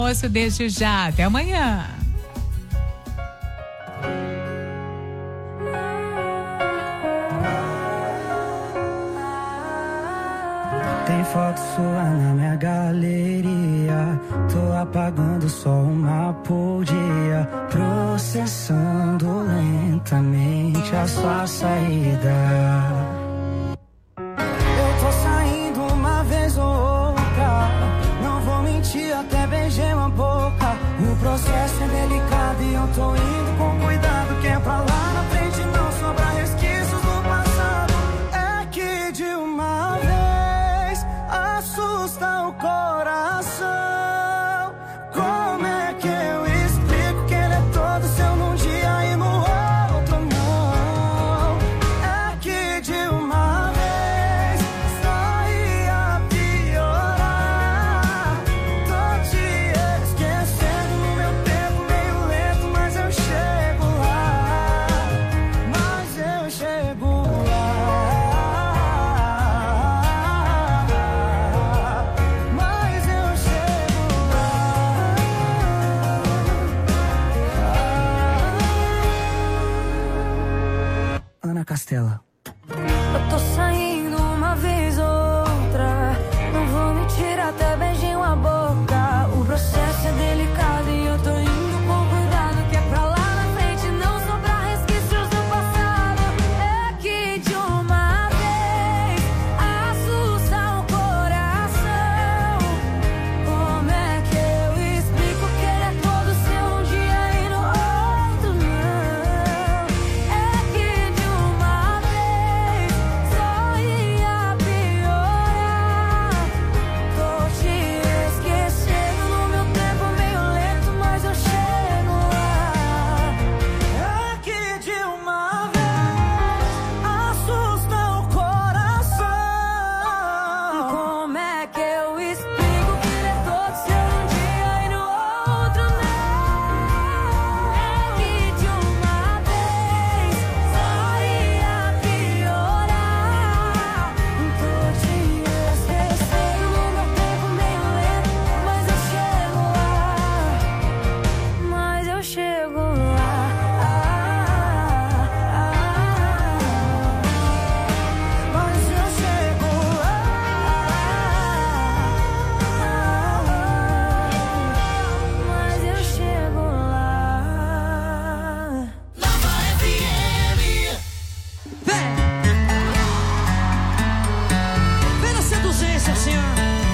Almoço, deixo já. Até amanhã. Tem foto sua na minha galeria. Tô apagando só uma por dia. Processando lentamente a sua saída. Eu tô saindo uma vez ou outra. Não vou mentir, até beijei uma boca. O processo é delicado e eu tô indo com cuidado. Que é pra lá na frente não sobra resquícios do passado. É que de uma vez assusta o coração. Como é que eu explico que ele é todo seu num dia e no outro não? É que de uma vez só ia piorar. Tô te esquecendo no meu tempo meio lento, mas eu chego lá. Mas eu chego lá. Mas eu chego lá. Ana Castela. Eu tô saindo uma vez ou outra. Não vou mentir, até beijei uma boca. O processo é delicado e eu tô indo com cuidado. Que é pra lá na frente não sobrar resquícios do passado. É que de uma vez assusta o coração. Como é que eu explico que ele é todo seu um dia e no outro não? É que de uma vez só ia piorar. Tô te esquecendo no meu tempo meio lento, mas eu chego lá. É que de uma vez assusta o coração. Como é que eu explico que ele é todo seu num dia e no outro não? É que de uma vez só ia piorar. Tô te esquecendo no meu tempo meio lento, mas eu chego lá. Mas eu chego lá. Mas eu chego lá. Mas eu chego lá. Vem na seduzência, senhor.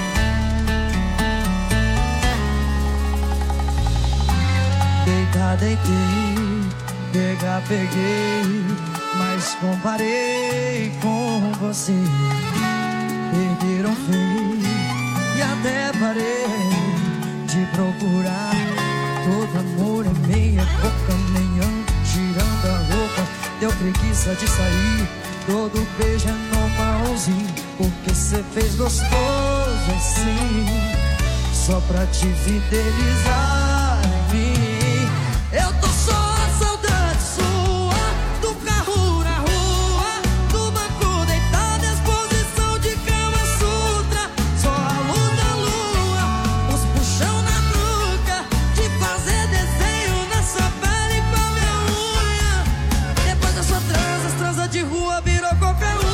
Deitar, deitei, pegar, peguei, mas comparei com você. Perderam feio e até parei de procurar. Todo amor é meia boca, nem ando tirando a roupa. Deu preguiça de sair, todo beijo é normalzinho. Porque cê fez gostoso assim, só pra te fidelizar em mim. Eu tô só a saudade sua, do carro na rua, do banco deitado, exposição de Kama Sutra. Só a luz da lua, os puxão na nuca, de fazer desenho nessa pele com a minha unha. Depois da sua transa, as transas de rua virou qualquer uma.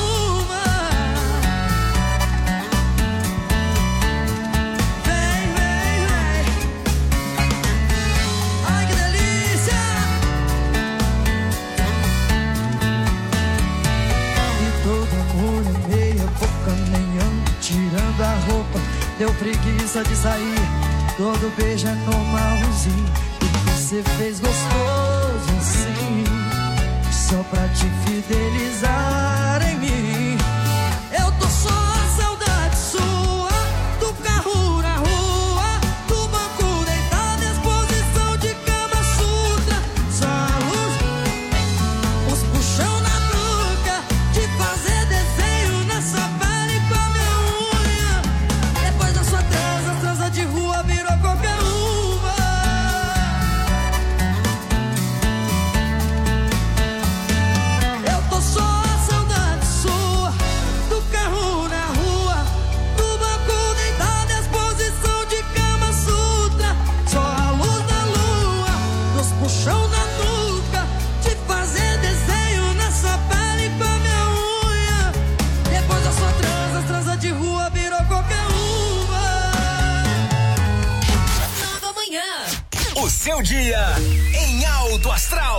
Vem, vem, vem. Ai, que delícia! E todo amor é meia boca, nem ando tirando a roupa. Deu preguiça de sair, todo beijo é normalzinho. E você fez gostoso assim, só pra te fidelizar em mim. Eu tô só a saudade sua, do carro na rua, do banco deitado, exposição de Kama Sutra. Só a luz, os puxão na nuca, de fazer desenho nessa pele com a minha unha. Depois da sua transa, as transas de rua virou qualquer uma. Eu tô só a saudade O seu dia em alto astral.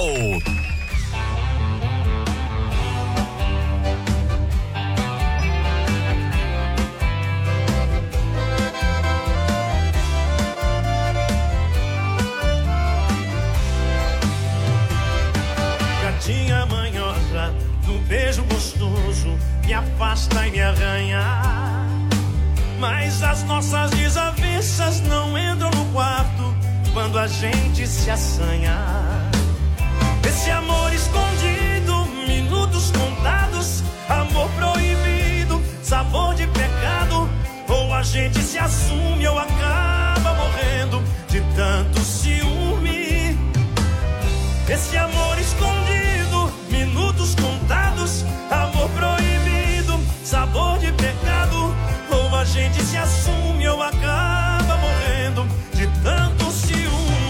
Gatinha manhosa, no beijo gostoso, me afasta e me arranha. Mas as nossas desavenças não entram no quarto quando a gente se assanha. Esse amor escondido, minutos contados, amor proibido, sabor de pecado. Ou a gente se assume ou acaba morrendo de tanto ciúme. Esse amor escondido, minutos contados, amor proibido, sabor de pecado. Ou a gente se assume ou acaba morrendo de tanto ciúme.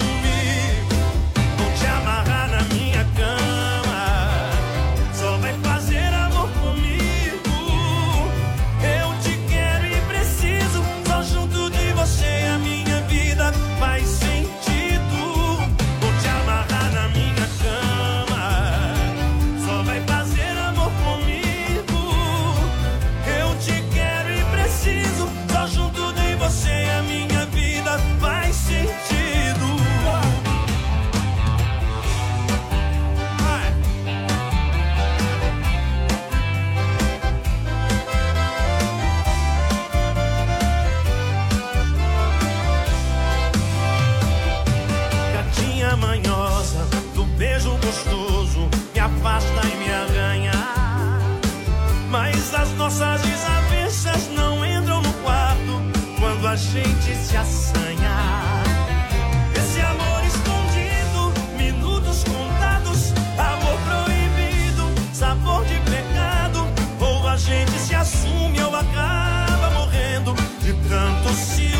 Vou te amarrar na minha cama, só vai fazer amor comigo. Eu te quero e preciso, só junto de você a minha vida faz sentido. Vou te amarrar na minha cama, só vai fazer amor comigo. Eu te quero e preciso, só junto de você a minha vida faz sentido. Gatinha manhosa, do beijo gostoso, me afasta e me arranha. Mas as nossas desavenças não entram no quarto quando a gente se assanha. Esse amor escondido, minutos contados, amor proibido, sabor de pecado. Ou a gente se assume ou acaba morrendo de tanto ciúme.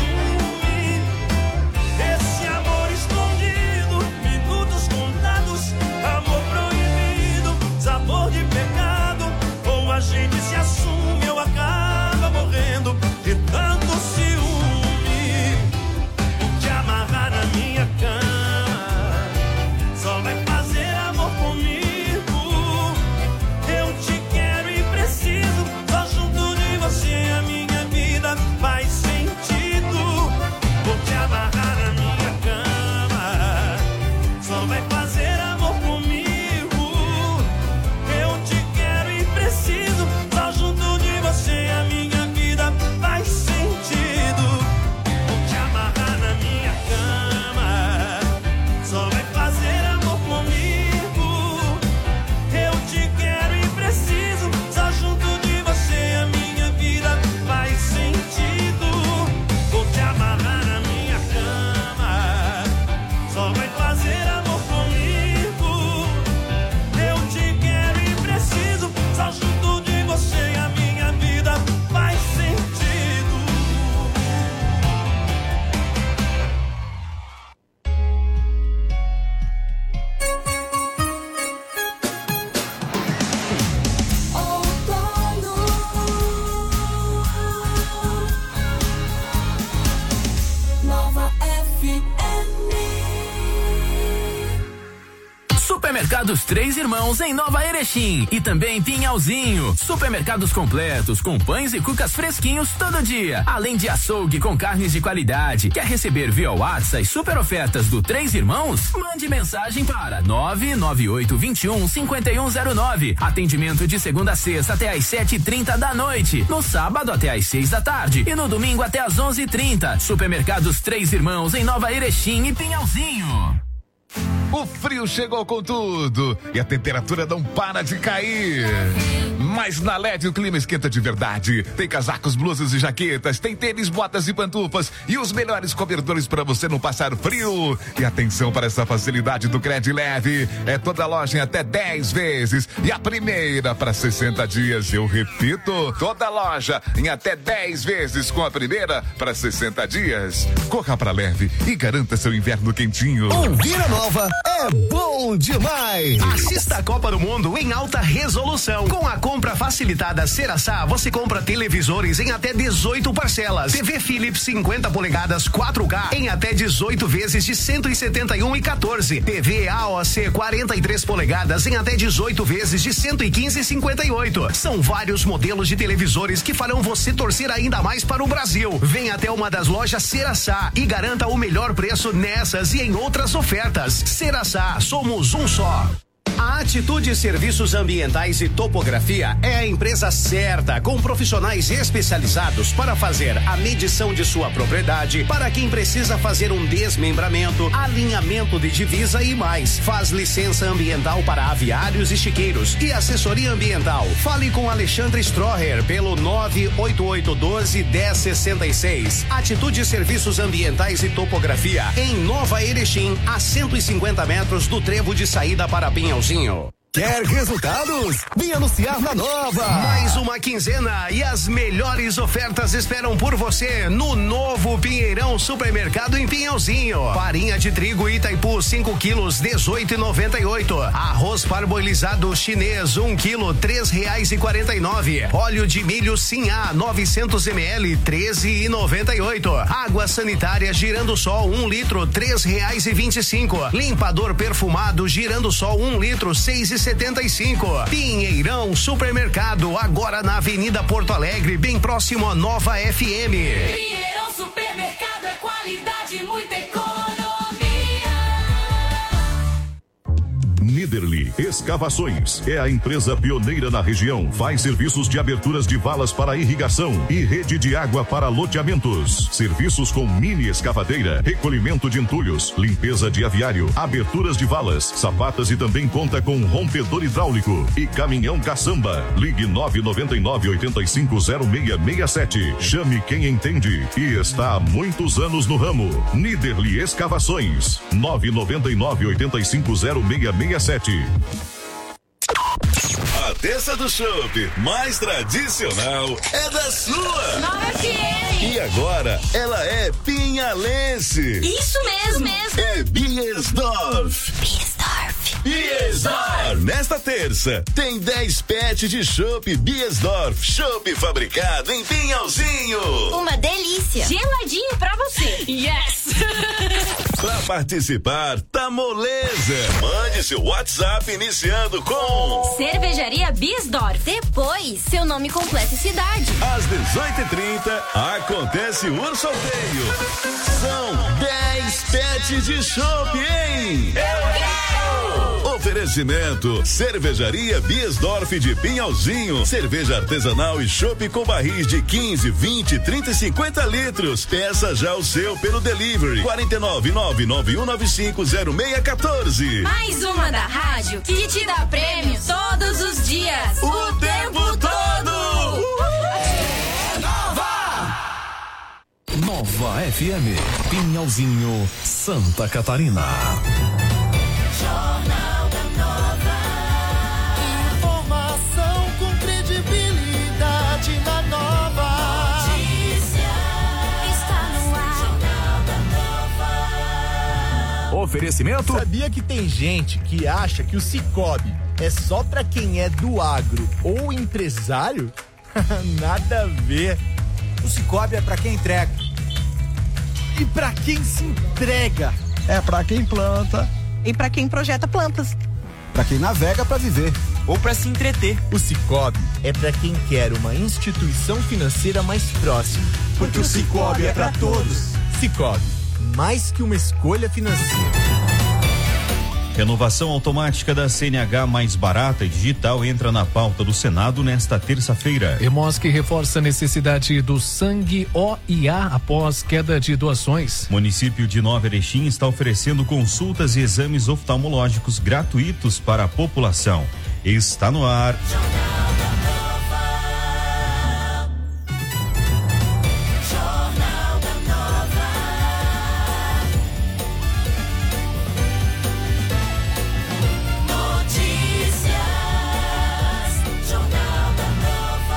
Esse amor escondido, minutos contados, amor proibido, sabor de pecado. Ou a gente se assume ou acaba morrendo de tanto ciúme. Vou te amarrar na minha cama, só vai fazer amor comigo. Eu te quero e preciso, só junto de você a minha vida faz sentido. Vou te amarrar na minha cama, só vai fazer amor comigo. Eu te quero e preciso, só junto de você a minha vida faz sentido. Vou te amarrar na minha cama, só vai fazer amor comigo. Eu te quero e preciso, só junto de você a minha vida faz sentido. Vou te amarrar na minha cama, só vai fazer amor comigo. Eu te quero e preciso, só junto de você a minha vida faz sentido. Nova FM. Supermercados Três Irmãos em Nova Erechim e também Pinhalzinho. Supermercados completos com pães e cucas fresquinhos todo dia, além de açougue com carnes de qualidade. Quer receber via WhatsApp as super ofertas do Três Irmãos? Mande mensagem para 998215109. Atendimento de segunda a sexta até às 7h30 da noite, no sábado até às 6 da tarde e no domingo até às 11h30. Supermercados Três Irmãos em Nova Erechim e Pinhalzinho. O frio chegou com tudo e a temperatura não para de cair. Mas na LED o clima esquenta de verdade. Tem casacos, blusas e jaquetas, tem tênis, botas e pantufas e os melhores cobertores para você não passar frio. E atenção para essa facilidade do Cred Leve. É toda loja em até 10 vezes e a primeira para 60 dias. Eu repito, toda loja em até 10 vezes com a primeira para 60 dias. Corra para Leve e garanta seu inverno quentinho. Ouvir a Nova é bom demais. Assista a Copa do Mundo em alta resolução com a compra facilitada Ceraçá, você compra televisores em até 18 parcelas. TV Philips 50 polegadas 4K em até 18 vezes de 171,14. TV AOC 43 polegadas em até 18 vezes de 115,58. São vários modelos de televisores que farão você torcer ainda mais para o Brasil. Venha até uma das lojas Ceraçá e garanta o melhor preço nessas e em outras ofertas. Ceraçá, somos um só. A Atitude Serviços Ambientais e Topografia é a empresa certa, com profissionais especializados para fazer a medição de sua propriedade, para quem precisa fazer um desmembramento, alinhamento de divisa e mais. Faz licença ambiental para aviários e chiqueiros e assessoria ambiental. Fale com Alexandre Stroher pelo 98812-1066. Atitude Serviços Ambientais e Topografia, em Nova Erechim, a 150 metros do trevo de saída para Pinhalzinho. Quer resultados? Vem anunciar na Nova. Mais uma quinzena e as melhores ofertas esperam por você no novo Pinheirão Supermercado em Pinhalzinho. Farinha de trigo Itaipu 5 quilos 18,98. Arroz parboilizado chinês 1 quilo R$3,49. Óleo de milho Sinhá 900 ml R$13,98. Água sanitária Girando Sol 1 litro R$3,25. Limpador perfumado Girando Sol 1 litro R$6,75. Pinheirão Supermercado, agora na Avenida Porto Alegre, bem próximo à Nova FM. Pinheirão Supermercado é qualidade, muita economia. Niederli Escavações é a empresa pioneira na região. Faz serviços de aberturas de valas para irrigação e rede de água para loteamentos. Serviços com mini escavadeira, recolhimento de entulhos, limpeza de aviário, aberturas de valas, sapatas e também conta com rompedor hidráulico e caminhão caçamba. Ligue 999-850667. Chame quem entende e está há muitos anos no ramo. Niederli Escavações 999-850667. A terça do chopp mais tradicional é da sua. Nova FM. E agora ela é pinhalense. Isso mesmo. É Biesdorf. Biesdorf. Nesta terça tem 10 pets de chopp Biesdorf. Chopp fabricado em Pinhalzinho. Uma delícia. Geladinho pra você. Yes. Pra participar, tá moleza. Mande seu WhatsApp iniciando com Cervejaria Biesdorf. Depois, seu nome completo e cidade. Às 18h30 acontece o sorteio. São 10 pets de chopp, hein? Eu quero! Oferecimento: Cervejaria Biesdorf de Pinhalzinho. Cerveja artesanal e chopp com barris de 15, 20, 30 e 50 litros. Peça já o seu pelo delivery. 499-9195-0614. Mais uma da rádio que te dá prêmio todos os dias. O tempo todo! Nova FM, Pinhalzinho, Santa Catarina. Jornal da Nova. Informação com credibilidade na Nova. Notícia está no ar. Jornal da Nova. Oferecimento? Sabia que tem gente que acha que o Sicoob é só pra quem é do agro ou empresário? Nada a ver. O Sicoob é pra quem entrega. E pra quem se entrega. É pra quem planta. E para quem projeta plantas. Pra quem navega pra viver. Ou pra se entreter. O Sicoob é pra quem quer uma instituição financeira mais próxima. Porque o Sicoob é pra todos. Sicoob, mais que uma escolha financeira. Renovação automática da CNH mais barata e digital entra na pauta do Senado nesta terça-feira. Hemosc reforça a necessidade do sangue O e A após queda de doações. Município de Nova Erechim está oferecendo consultas e exames oftalmológicos gratuitos para a população. Está no ar.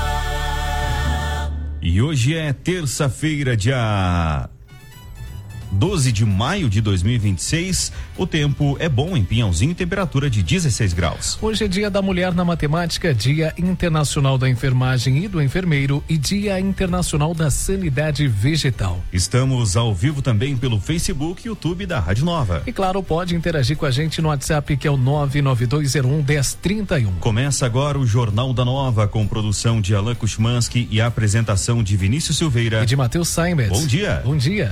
E hoje é terça-feira, dia 12 de maio de 2026. O tempo é bom em Pinhalzinho, temperatura de 16 graus. Hoje é Dia da Mulher na Matemática, Dia Internacional da Enfermagem e do Enfermeiro e Dia Internacional da Sanidade Vegetal. Estamos ao vivo também pelo Facebook e YouTube da Rádio Nova. E claro, pode interagir com a gente no WhatsApp, que é o 99201-1031. Começa agora o Jornal da Nova, com produção de Alan Kuchmanski e a apresentação de Vinícius Silveira e de Matheus Saimers. Bom dia. Bom dia.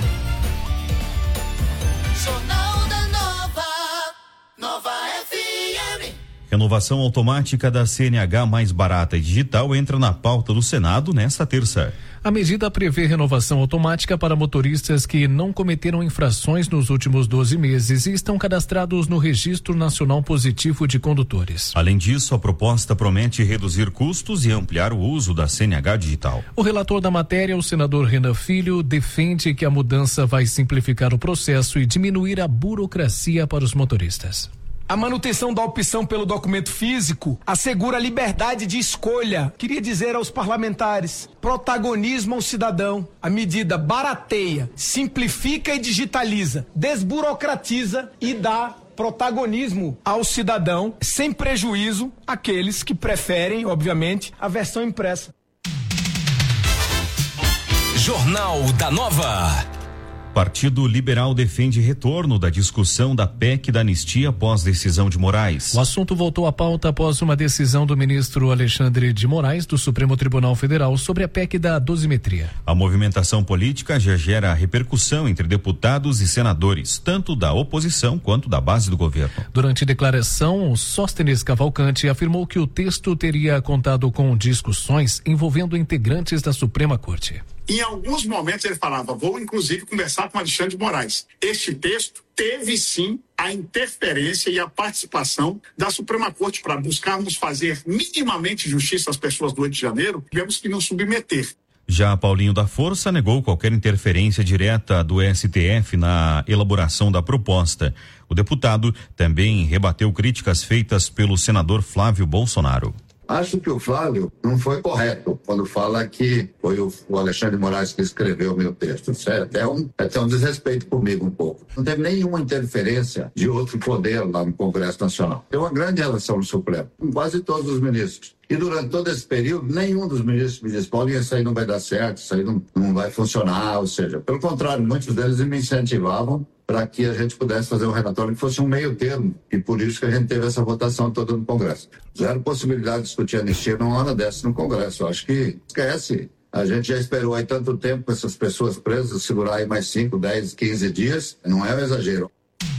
Jornal da Nova, Nova FM. Renovação automática da CNH mais barata e digital entra na pauta do Senado nesta terça. A medida prevê renovação automática para motoristas que não cometeram infrações nos últimos 12 meses e estão cadastrados no Registro Nacional Positivo de Condutores. Além disso, a proposta promete reduzir custos e ampliar o uso da CNH digital. O relator da matéria, o senador Renan Filho, defende que a mudança vai simplificar o processo e diminuir a burocracia para os motoristas. A manutenção da opção pelo documento físico assegura a liberdade de escolha. Queria dizer aos parlamentares, protagonismo ao cidadão. A medida barateia, simplifica e digitaliza, desburocratiza e dá protagonismo ao cidadão, sem prejuízo àqueles que preferem, obviamente, a versão impressa. Jornal da Nova. Partido Liberal defende retorno da discussão da PEC da anistia após decisão de Moraes. O assunto voltou à pauta após uma decisão do ministro Alexandre de Moraes do Supremo Tribunal Federal sobre a PEC da dosimetria. A movimentação política já gera repercussão entre deputados e senadores, tanto da oposição quanto da base do governo. Durante declaração, Sóstenes Cavalcante afirmou que o texto teria contado com discussões envolvendo integrantes da Suprema Corte. Em alguns momentos ele falava, vou inclusive conversar com Alexandre de Moraes. Este texto teve sim a interferência e a participação da Suprema Corte para buscarmos fazer minimamente justiça às pessoas do 8 de janeiro, tivemos que nos submeter. Já Paulinho da Força negou qualquer interferência direta do STF na elaboração da proposta. O deputado também rebateu críticas feitas pelo senador Flávio Bolsonaro. Acho que o Flávio não foi correto quando fala que foi o Alexandre de Moraes que escreveu o meu texto. Isso é até um desrespeito comigo um pouco. Não teve nenhuma interferência de outro poder lá no Congresso Nacional. Tem uma grande relação no Supremo, com quase todos os ministros. E durante todo esse período, nenhum dos ministros me disse, Paulinho, isso aí não vai dar certo, isso aí não vai funcionar. Ou seja, pelo contrário, muitos deles me incentivavam para que a gente pudesse fazer um relatório que fosse um meio termo. E por isso que a gente teve essa votação toda no Congresso. Zero possibilidade de discutir anistia numa hora dessa no Congresso. Eu acho que esquece. A gente já esperou aí tanto tempo com essas pessoas presas, segurar aí mais 5, 10, 15 dias. Não é um exagero.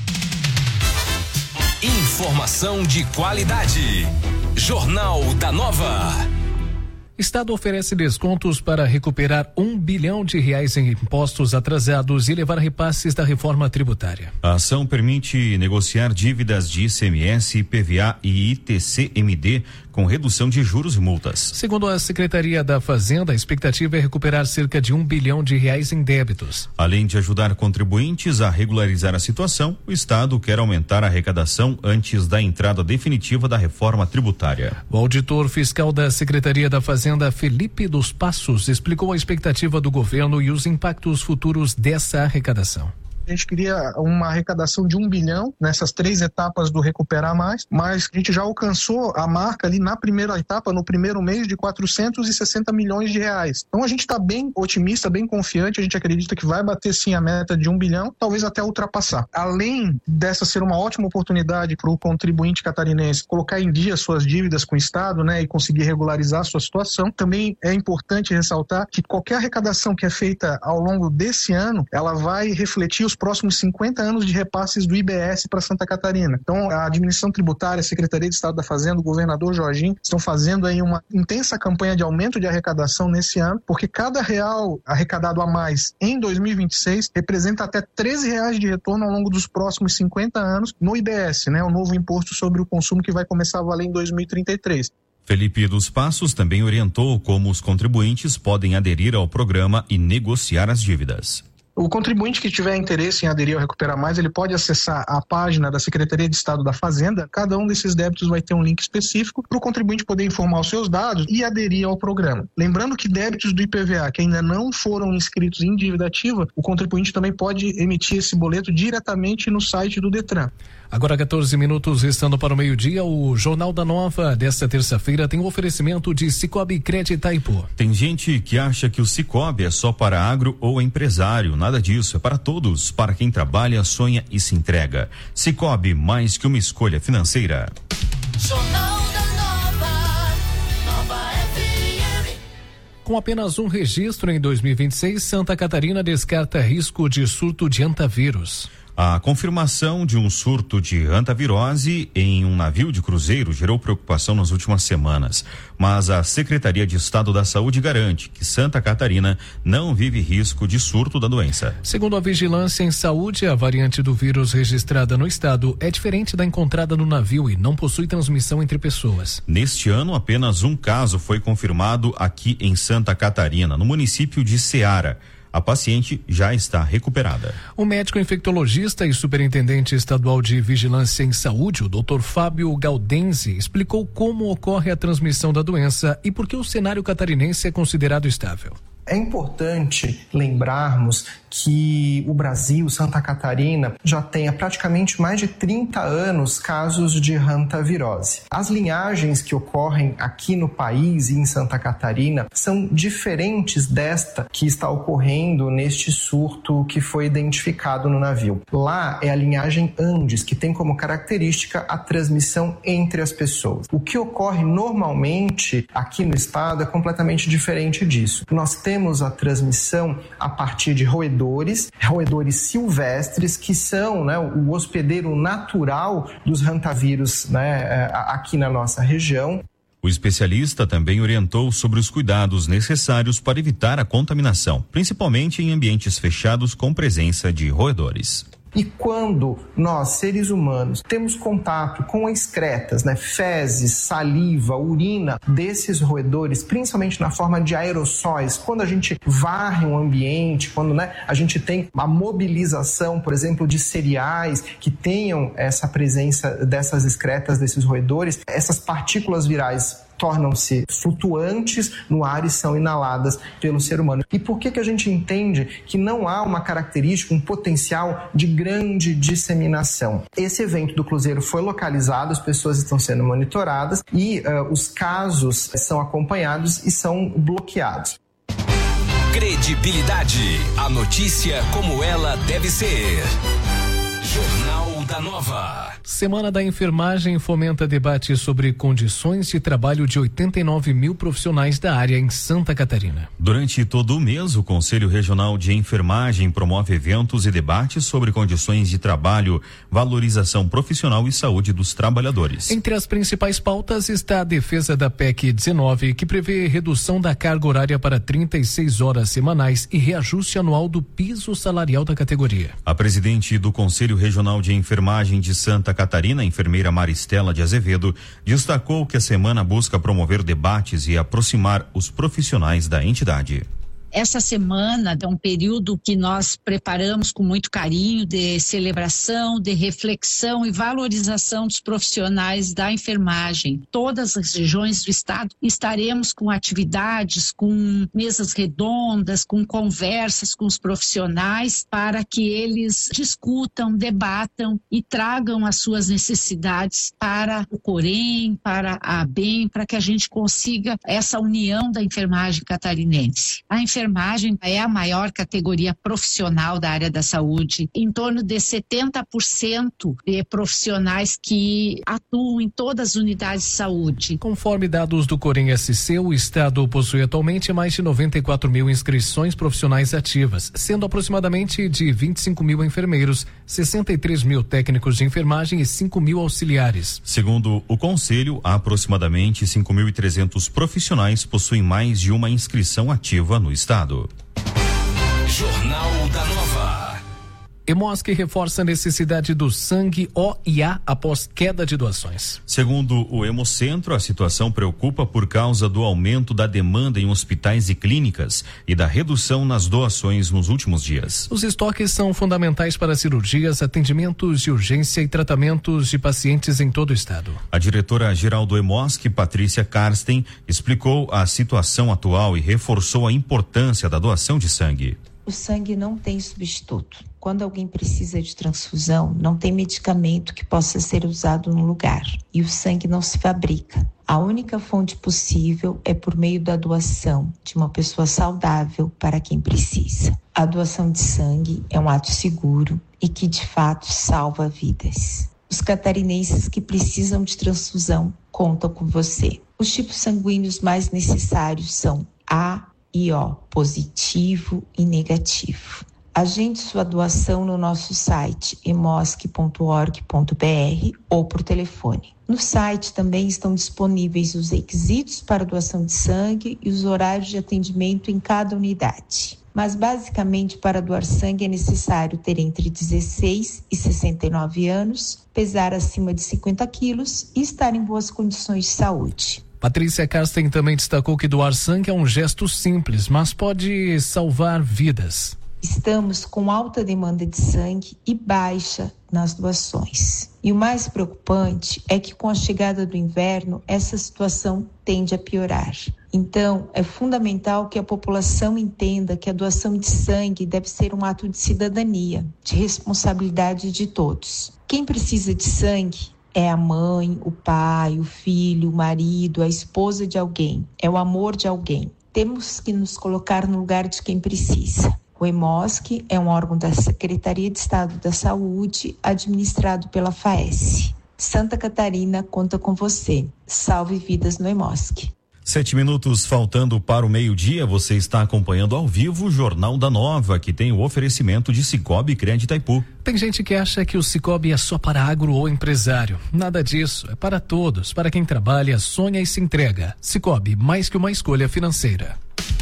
Informação de qualidade. Jornal da Nova. Estado oferece descontos para recuperar R$1 bilhão em impostos atrasados e levar repasses da reforma tributária. A ação permite negociar dívidas de ICMS, IPVA e ITCMD com redução de juros e multas. Segundo a Secretaria da Fazenda, a expectativa é recuperar cerca de R$1 bilhão em débitos. Além de ajudar contribuintes a regularizar a situação, o Estado quer aumentar a arrecadação antes da entrada definitiva da reforma tributária. O auditor fiscal da Secretaria da Fazenda, Felipe dos Passos, explicou a expectativa do governo e os impactos futuros dessa arrecadação. A gente queria uma arrecadação de R$1 bilhão nessas 3 etapas do Recuperar Mais, mas a gente já alcançou a marca ali na primeira etapa, no primeiro mês, de R$460 milhões. Então a gente está bem otimista, bem confiante, a gente acredita que vai bater sim a meta de R$1 bilhão, talvez até ultrapassar. Além dessa ser uma ótima oportunidade para o contribuinte catarinense colocar em dia suas dívidas com o Estado, né, e conseguir regularizar a sua situação, também é importante ressaltar que qualquer arrecadação que é feita ao longo desse ano, ela vai refletir os próximos 50 anos de repasses do IBS para Santa Catarina. Então, a administração tributária, a Secretaria de Estado da Fazenda, o governador Jorginho, estão fazendo aí uma intensa campanha de aumento de arrecadação nesse ano, porque cada real arrecadado a mais em 2026 representa até R$13 de retorno ao longo dos próximos 50 anos no IBS, né? O novo imposto sobre o consumo que vai começar a valer em 2033. Felipe dos Passos também orientou como os contribuintes podem aderir ao programa e negociar as dívidas. O contribuinte que tiver interesse em aderir ao Recupera Mais, ele pode acessar a página da Secretaria de Estado da Fazenda. Cada um desses débitos vai ter um link específico para o contribuinte poder informar os seus dados e aderir ao programa. Lembrando que débitos do IPVA que ainda não foram inscritos em dívida ativa, o contribuinte também pode emitir esse boleto diretamente no site do Detran. Agora 14 minutos restando para o meio-dia, o Jornal da Nova desta terça-feira tem um oferecimento de Cicobi Crédito Itaipu. Tem gente que acha que o Cicobi é só para agro ou empresário. Nada disso, é para todos, para quem trabalha, sonha e se entrega. Cicobi, mais que uma escolha financeira. Jornal da Nova FM. Com apenas um registro em 2026, Santa Catarina descarta risco de surto de hantavírus. A confirmação de um surto de hantavirose em um navio de cruzeiro gerou preocupação nas últimas semanas, mas a Secretaria de Estado da Saúde garante que Santa Catarina não vive risco de surto da doença. Segundo a Vigilância em Saúde, a variante do vírus registrada no estado é diferente da encontrada no navio e não possui transmissão entre pessoas. Neste ano, apenas um caso foi confirmado aqui em Santa Catarina, no município de Ceará. A paciente já está recuperada. O médico infectologista e superintendente estadual de Vigilância em Saúde, o Dr. Fábio Gaudenzi, explicou como ocorre a transmissão da doença e por que o cenário catarinense é considerado estável. É importante lembrarmos que o Brasil, Santa Catarina, já tem há praticamente mais de 30 anos casos de hantavirose. As linhagens que ocorrem aqui no país e em Santa Catarina são diferentes desta que está ocorrendo neste surto que foi identificado no navio. Lá é a linhagem Andes, que tem como característica a transmissão entre as pessoas. O que ocorre normalmente aqui no estado é completamente diferente disso. Nós temos a transmissão a partir de roedores silvestres, que são, né, o hospedeiro natural dos hantavírus, né, aqui na nossa região. O especialista também orientou sobre os cuidados necessários para evitar a contaminação, principalmente em ambientes fechados com presença de roedores. E quando nós, seres humanos, temos contato com excretas, né, fezes, saliva, urina desses roedores, principalmente na forma de aerossóis, quando a gente varre um ambiente, quando, né, a gente tem a mobilização, por exemplo, de cereais que tenham essa presença dessas excretas, desses roedores, essas partículas virais tornam-se flutuantes no ar e são inaladas pelo ser humano. E por que a gente entende que não há uma característica, um potencial de grande disseminação? Esse evento do cruzeiro foi localizado, as pessoas estão sendo monitoradas e os casos são acompanhados e são bloqueados. Credibilidade, a notícia como ela deve ser. Jornal da Nova. Semana da Enfermagem fomenta debate sobre condições de trabalho de 89 mil profissionais da área em Santa Catarina. Durante todo o mês, o Conselho Regional de Enfermagem promove eventos e debates sobre condições de trabalho, valorização profissional e saúde dos trabalhadores. Entre as principais pautas está a defesa da PEC 19, que prevê redução da carga horária para 36 horas semanais e reajuste anual do piso salarial da categoria. A presidente do Conselho Regional de Enfermagem de Santa Catarina, a enfermeira Maristela de Azevedo, destacou que a semana busca promover debates e aproximar os profissionais da entidade. Essa semana é um período que nós preparamos com muito carinho, de celebração, de reflexão e valorização dos profissionais da enfermagem. Todas as regiões do estado estaremos com atividades, com mesas redondas, com conversas com os profissionais para que eles discutam, debatam e tragam as suas necessidades para o Corém, para a ABEM, para que a gente consiga essa união da enfermagem catarinense. A enfermagem é a maior categoria profissional da área da saúde. Em torno de 70% de profissionais que atuam em todas as unidades de saúde. Conforme dados do Corém SC, o estado possui atualmente mais de 94 mil inscrições profissionais ativas, sendo aproximadamente de 25 mil enfermeiros, 63 mil técnicos de enfermagem e 5 mil auxiliares. Segundo o Conselho, aproximadamente 5.300 profissionais possuem mais de uma inscrição ativa no estado. Jornal da Nova. Hemosc reforça a necessidade do sangue O e A após queda de doações. Segundo o Hemocentro, a situação preocupa por causa do aumento da demanda em hospitais e clínicas e da redução nas doações nos últimos dias. Os estoques são fundamentais para cirurgias, atendimentos de urgência e tratamentos de pacientes em todo o estado. A diretora-geral do Hemosc, Patrícia Karsten, explicou a situação atual e reforçou a importância da doação de sangue. O sangue não tem substituto. Quando alguém precisa de transfusão, não tem medicamento que possa ser usado no lugar. E o sangue não se fabrica. A única fonte possível é por meio da doação de uma pessoa saudável para quem precisa. A doação de sangue é um ato seguro e que, de fato, salva vidas. Os catarinenses que precisam de transfusão contam com você. Os tipos sanguíneos mais necessários são A e O, positivo e negativo. Agende sua doação no nosso site hemosc.org.br ou por telefone. No site também estão disponíveis os requisitos para doação de sangue e os horários de atendimento em cada unidade. Mas basicamente para doar sangue é necessário ter entre 16 e 69 anos, pesar acima de 50 quilos e estar em boas condições de saúde. Patrícia Karsten também destacou que doar sangue é um gesto simples, mas pode salvar vidas. Estamos com alta demanda de sangue e baixa nas doações. E o mais preocupante é que com a chegada do inverno, essa situação tende a piorar. Então, é fundamental que a população entenda que a doação de sangue deve ser um ato de cidadania, de responsabilidade de todos. Quem precisa de sangue é a mãe, o pai, o filho, o marido, a esposa de alguém. É o amor de alguém. Temos que nos colocar no lugar de quem precisa. O Hemosc é um órgão da Secretaria de Estado da Saúde, administrado pela FAES. Santa Catarina conta com você. Salve vidas no Hemosc. 7 minutos faltando para o meio-dia, você está acompanhando ao vivo o Jornal da Nova, que tem o oferecimento de Cicobi Crédito Itaipu. Tem gente que acha que o Cicobi é só para agro ou empresário. Nada disso, é para todos, para quem trabalha, sonha e se entrega. Cicobi, mais que uma escolha financeira.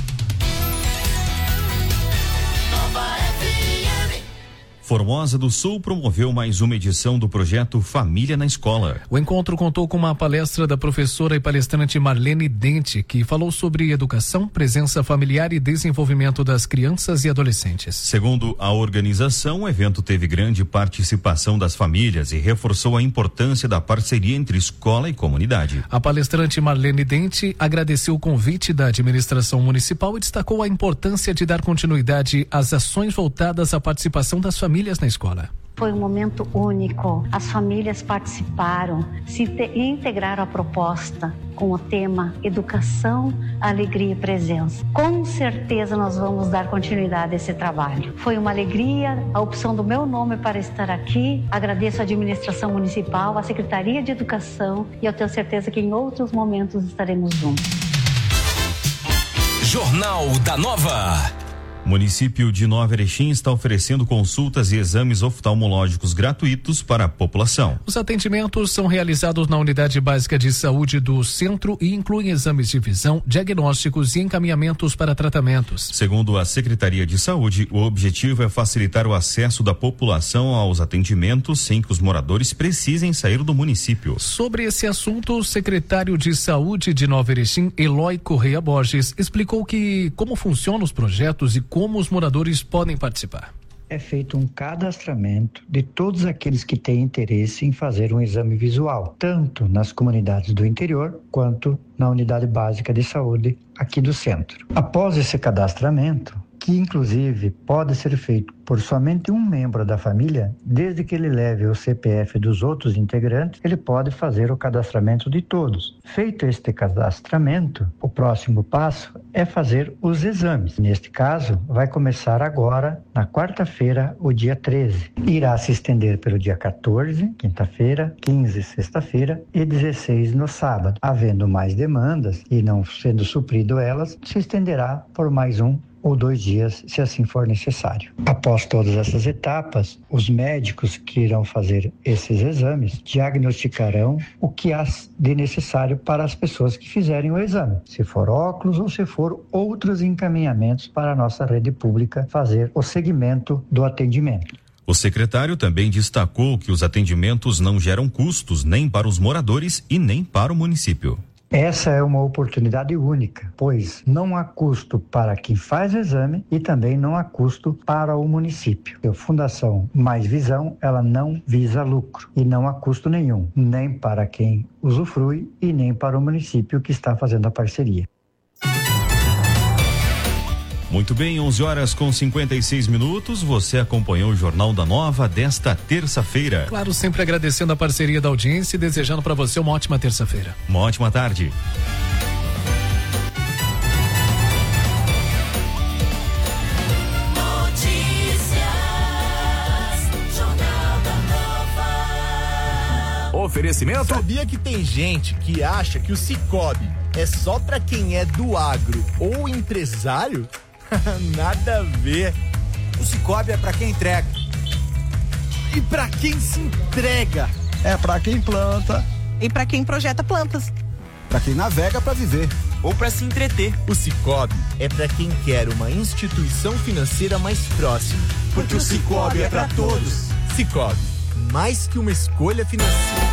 Formosa do Sul promoveu mais uma edição do projeto Família na Escola. O encontro contou com uma palestra da professora e palestrante Marlene Dente, que falou sobre educação, presença familiar e desenvolvimento das crianças e adolescentes. Segundo a organização, o evento teve grande participação das famílias e reforçou a importância da parceria entre escola e comunidade. A palestrante Marlene Dente agradeceu o convite da administração municipal e destacou a importância de dar continuidade às ações voltadas à participação das famílias na escola. Foi um momento único. As famílias participaram, se integraram à proposta com o tema Educação, Alegria e Presença. Com certeza nós vamos dar continuidade a esse trabalho. Foi uma alegria a opção do meu nome para estar aqui. Agradeço a administração municipal, a Secretaria de Educação e eu tenho certeza que em outros momentos estaremos juntos. Jornal da Nova. O município de Nova Erechim está oferecendo consultas e exames oftalmológicos gratuitos para a população. Os atendimentos são realizados na Unidade Básica de Saúde do centro e incluem exames de visão, diagnósticos e encaminhamentos para tratamentos. Segundo a Secretaria de Saúde, o objetivo é facilitar o acesso da população aos atendimentos sem que os moradores precisem sair do município. Sobre esse assunto, o secretário de Saúde de Nova Erechim, Eloy Correia Borges, explicou como funcionam os projetos e como os moradores podem participar. É feito um cadastramento de todos aqueles que têm interesse em fazer um exame visual, tanto nas comunidades do interior quanto na unidade básica de saúde aqui do centro. Após esse cadastramento, que inclusive pode ser feito por somente um membro da família, desde que ele leve o CPF dos outros integrantes, ele pode fazer o cadastramento de todos. Feito este cadastramento, o próximo passo é fazer os exames. Neste caso, vai começar agora, na quarta-feira, o dia 13. Irá se estender pelo dia 14, quinta-feira, 15, sexta-feira e 16 no sábado. Havendo mais demandas e não sendo suprido elas, se estenderá por mais um ou 2 dias, se assim for necessário. Após todas essas etapas, os médicos que irão fazer esses exames diagnosticarão o que há de necessário para as pessoas que fizerem o exame, se for óculos ou se for outros encaminhamentos para a nossa rede pública fazer o segmento do atendimento. O secretário também destacou que os atendimentos não geram custos nem para os moradores e nem para o município. Essa é uma oportunidade única, pois não há custo para quem faz o exame e também não há custo para o município. A Fundação Mais Visão, ela não visa lucro e não há custo nenhum, nem para quem usufrui e nem para o município que está fazendo a parceria. Muito bem, 11h56. Você acompanhou o Jornal da Nova desta terça-feira. Claro, sempre agradecendo a parceria da audiência e desejando para você uma ótima terça-feira. Uma ótima tarde. Oferecimento? Sabia que tem gente que acha que o Sicoob é só pra quem é do agro ou empresário? Nada a ver. O Sicoob é pra quem entrega. E pra quem se entrega. É pra quem planta. E pra quem projeta plantas. Pra quem navega pra viver. Ou pra se entreter. O Sicoob é pra quem quer uma instituição financeira mais próxima. Porque o Sicoob é pra todos. Sicoob, mais que uma escolha financeira.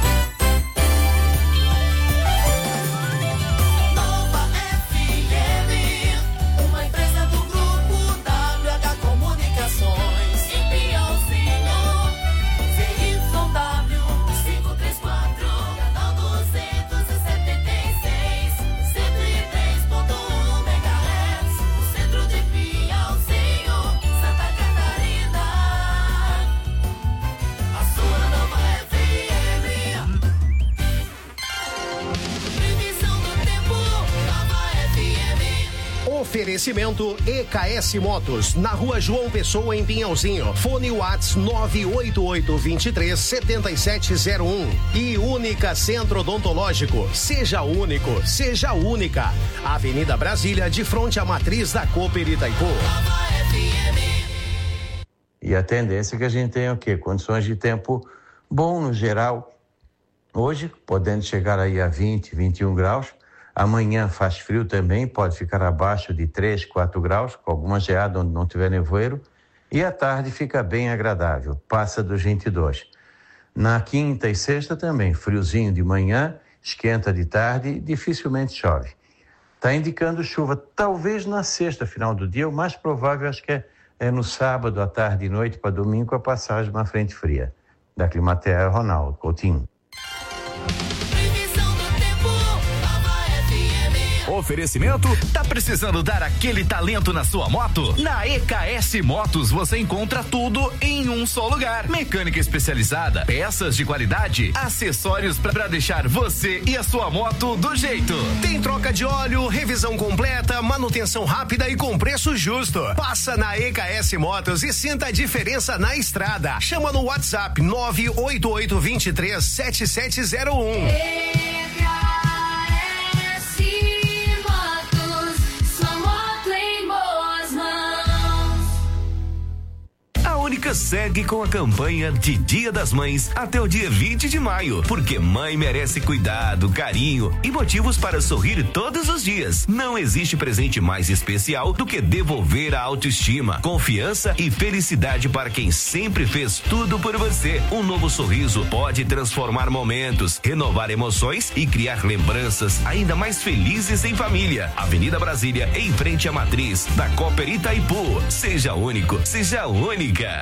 Oferecimento EKS Motos, na Rua João Pessoa, em Pinhalzinho. Fone Whats 988237701. E Única Centro Odontológico. Seja único, seja única. Avenida Brasília, de frente à matriz da Cooper Itaipu. E a tendência é que a gente tenha o quê? Condições de tempo bom no geral. Hoje, podendo chegar aí a 20, 21 graus. Amanhã faz frio também, pode ficar abaixo de 3, 4 graus, com alguma geada onde não tiver nevoeiro. E à tarde fica bem agradável, passa dos 22. Na quinta e sexta também, friozinho de manhã, esquenta de tarde e dificilmente chove. Está indicando chuva, talvez na sexta, final do dia, o mais provável acho que é no sábado, à tarde e noite, para domingo, a passagem de uma frente fria. Da Climatea, Ronaldo Coutinho. Oferecimento? Tá precisando dar aquele talento na sua moto? Na EKS Motos você encontra tudo em um só lugar. Mecânica especializada, peças de qualidade, acessórios pra deixar você e a sua moto do jeito. Tem troca de óleo, revisão completa, manutenção rápida e com preço justo. Passa na EKS Motos e sinta a diferença na estrada. Chama no WhatsApp 988237701. A Única segue com a campanha de Dia das Mães até o dia 20 de maio, porque mãe merece cuidado, carinho e motivos para sorrir todos os dias. Não existe presente mais especial do que devolver a autoestima, confiança e felicidade para quem sempre fez tudo por você. Um novo sorriso pode transformar momentos, renovar emoções e criar lembranças ainda mais felizes em família. Avenida Brasília, em frente à matriz da Cooper Itaipu. Seja único, seja única.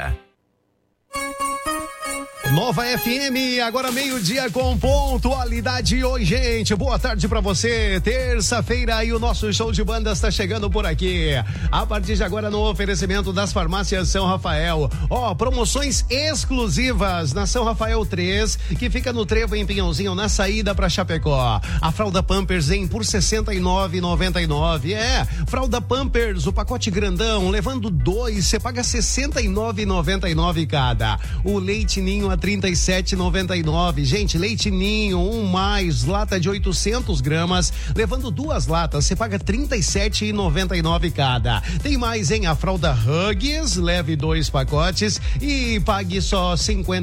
Nova FM, agora meio-dia com pontualidade. Oi, gente, boa tarde pra você. Terça-feira e o nosso show de bandas tá chegando por aqui. A partir de agora no oferecimento das farmácias São Rafael. Promoções exclusivas na São Rafael 3, que fica no Trevo em Pinhãozinho, na saída pra Chapecó. A fralda Pampers por R$ 69,99. Fralda Pampers, o pacote grandão, levando 2, você paga R$ 69,99 cada. O leite Ninho a 37,99. Gente, leite Ninho, 1+, lata de 800 gramas, levando 2 latas, você paga 37,99 cada. Tem mais, hein? A fralda Huggies, leve 2 pacotes e pague só